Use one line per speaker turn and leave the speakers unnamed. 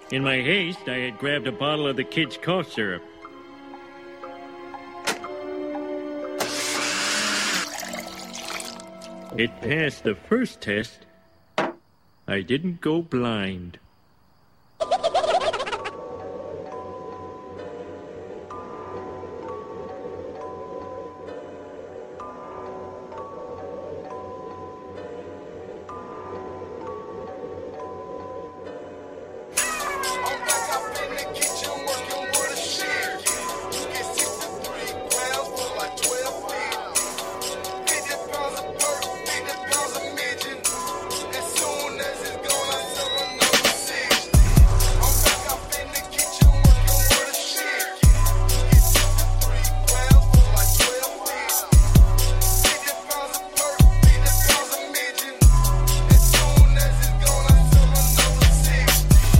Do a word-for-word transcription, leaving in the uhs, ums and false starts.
In my haste, I had grabbed a bottle of the kids' cough syrup. It passed the first test. I didn't go blind.